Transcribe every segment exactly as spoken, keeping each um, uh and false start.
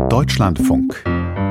Deutschlandfunk.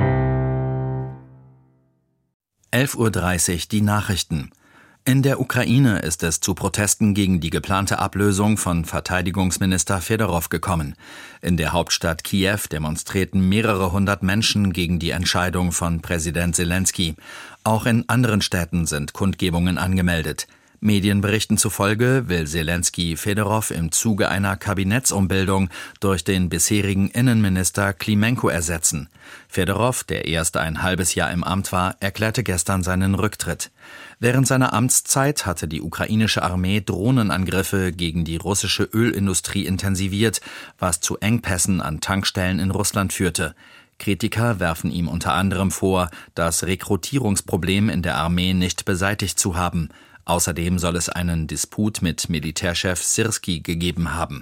elf Uhr dreißig, die Nachrichten. In der Ukraine ist es zu Protesten gegen die geplante Ablösung von Verteidigungsminister Fedorow gekommen. In der Hauptstadt Kiew demonstrierten mehrere hundert Menschen gegen die Entscheidung von Präsident Selenskyj. Auch in anderen Städten sind Kundgebungen angemeldet. Medienberichten zufolge will Selenskyj Fedorow im Zuge einer Kabinettsumbildung durch den bisherigen Innenminister Klimenko ersetzen. Fedorow, der erst ein halbes Jahr im Amt war, erklärte gestern seinen Rücktritt. Während seiner Amtszeit hatte die ukrainische Armee Drohnenangriffe gegen die russische Ölindustrie intensiviert, was zu Engpässen an Tankstellen in Russland führte. Kritiker werfen ihm unter anderem vor, das Rekrutierungsproblem in der Armee nicht beseitigt zu haben. Außerdem soll es einen Disput mit Militärchef Syrskij gegeben haben.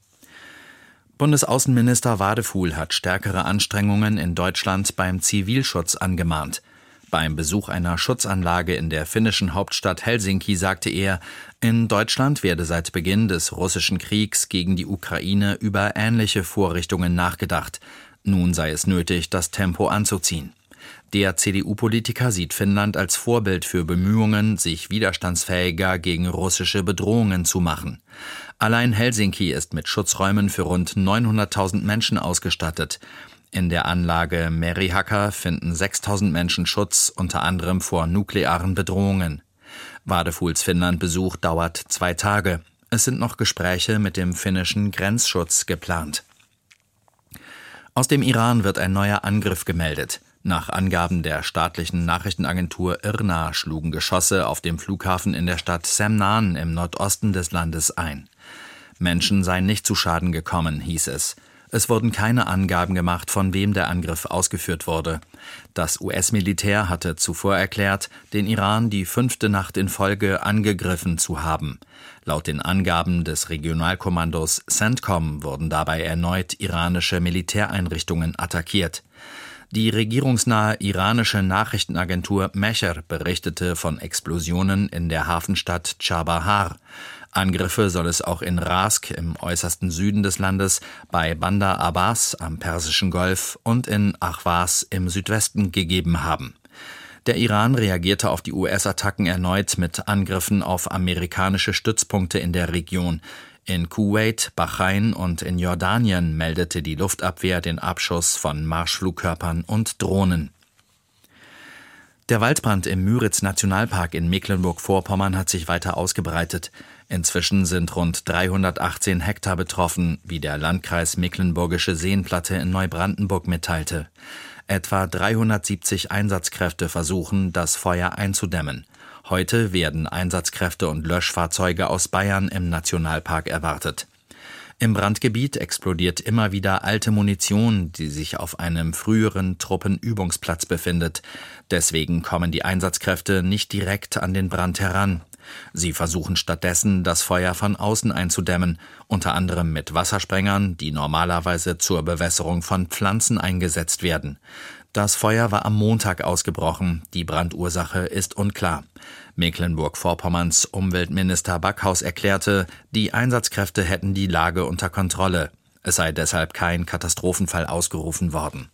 Bundesaußenminister Wadefuhl hat stärkere Anstrengungen in Deutschland beim Zivilschutz angemahnt. Beim Besuch einer Schutzanlage in der finnischen Hauptstadt Helsinki sagte er, in Deutschland werde seit Beginn des russischen Kriegs gegen die Ukraine über ähnliche Vorrichtungen nachgedacht. Nun sei es nötig, das Tempo anzuziehen. Der C D U-Politiker sieht Finnland als Vorbild für Bemühungen, sich widerstandsfähiger gegen russische Bedrohungen zu machen. Allein Helsinki ist mit Schutzräumen für rund neunhunderttausend Menschen ausgestattet. In der Anlage Merihaka finden sechstausend Menschen Schutz, unter anderem vor nuklearen Bedrohungen. Wadefuhls Finnland-Besuch dauert zwei Tage. Es sind noch Gespräche mit dem finnischen Grenzschutz geplant. Aus dem Iran wird ein neuer Angriff gemeldet. Nach Angaben der staatlichen Nachrichtenagentur I R N A schlugen Geschosse auf dem Flughafen in der Stadt Semnan im Nordosten des Landes ein. Menschen seien nicht zu Schaden gekommen, hieß es. Es wurden keine Angaben gemacht, von wem der Angriff ausgeführt wurde. Das U S-Militär hatte zuvor erklärt, den Iran die fünfte Nacht in Folge angegriffen zu haben. Laut den Angaben des Regionalkommandos CENTCOM wurden dabei erneut iranische Militäreinrichtungen attackiert. Die regierungsnahe iranische Nachrichtenagentur Mesher berichtete von Explosionen in der Hafenstadt Chabahar. Angriffe soll es auch in Rask im äußersten Süden des Landes, bei Bandar Abbas am Persischen Golf und in Ahvaz im Südwesten gegeben haben. Der Iran reagierte auf die U S-Attacken erneut mit Angriffen auf amerikanische Stützpunkte in der Region. In Kuwait, Bahrain und in Jordanien meldete die Luftabwehr den Abschuss von Marschflugkörpern und Drohnen. Der Waldbrand im Müritz-Nationalpark in Mecklenburg-Vorpommern hat sich weiter ausgebreitet. Inzwischen sind rund dreihundertachtzehn Hektar betroffen, wie der Landkreis Mecklenburgische Seenplatte in Neubrandenburg mitteilte. Etwa dreihundertsiebzig Einsatzkräfte versuchen, das Feuer einzudämmen. Heute werden Einsatzkräfte und Löschfahrzeuge aus Bayern im Nationalpark erwartet. Im Brandgebiet explodiert immer wieder alte Munition, die sich auf einem früheren Truppenübungsplatz befindet. Deswegen kommen die Einsatzkräfte nicht direkt an den Brand heran. Sie versuchen stattdessen, das Feuer von außen einzudämmen, unter anderem mit Wassersprengern, die normalerweise zur Bewässerung von Pflanzen eingesetzt werden. Das Feuer war am Montag ausgebrochen, die Brandursache ist unklar. Mecklenburg-Vorpommerns Umweltminister Backhaus erklärte, die Einsatzkräfte hätten die Lage unter Kontrolle. Es sei deshalb kein Katastrophenfall ausgerufen worden.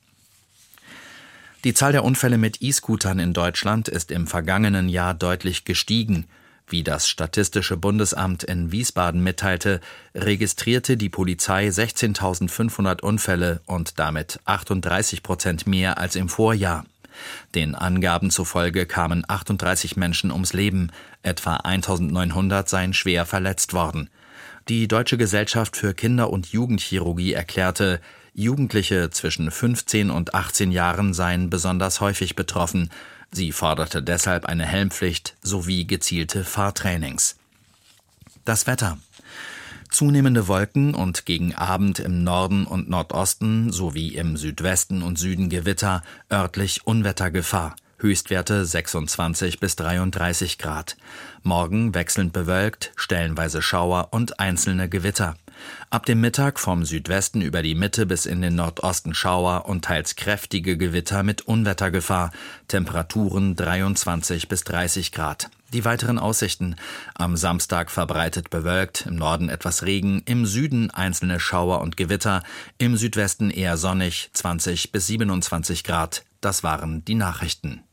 Die Zahl der Unfälle mit E-Scootern in Deutschland ist im vergangenen Jahr deutlich gestiegen. Wie das Statistische Bundesamt in Wiesbaden mitteilte, registrierte die Polizei sechzehntausendfünfhundert Unfälle und damit achtunddreißig Prozent mehr als im Vorjahr. Den Angaben zufolge kamen achtunddreißig Menschen ums Leben, etwa eintausendneunhundert seien schwer verletzt worden. Die Deutsche Gesellschaft für Kinder- und Jugendchirurgie erklärte, Jugendliche zwischen fünfzehn und achtzehn Jahren seien besonders häufig betroffen. Sie forderte deshalb eine Helmpflicht sowie gezielte Fahrtrainings. Das Wetter. Zunehmende Wolken und gegen Abend im Norden und Nordosten sowie im Südwesten und Süden Gewitter, örtlich Unwettergefahr. Höchstwerte sechsundzwanzig bis dreiunddreißig Grad. Morgen wechselnd bewölkt, stellenweise Schauer und einzelne Gewitter. Ab dem Mittag vom Südwesten über die Mitte bis in den Nordosten Schauer und teils kräftige Gewitter mit Unwettergefahr. Temperaturen dreiundzwanzig bis dreißig Grad. Die weiteren Aussichten: Am Samstag verbreitet bewölkt, im Norden etwas Regen, im Süden einzelne Schauer und Gewitter, im Südwesten eher sonnig, zwanzig bis siebenundzwanzig Grad. Das waren die Nachrichten.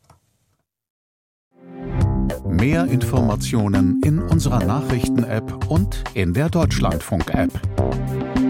Mehr Informationen in unserer Nachrichten-App und in der Deutschlandfunk-App.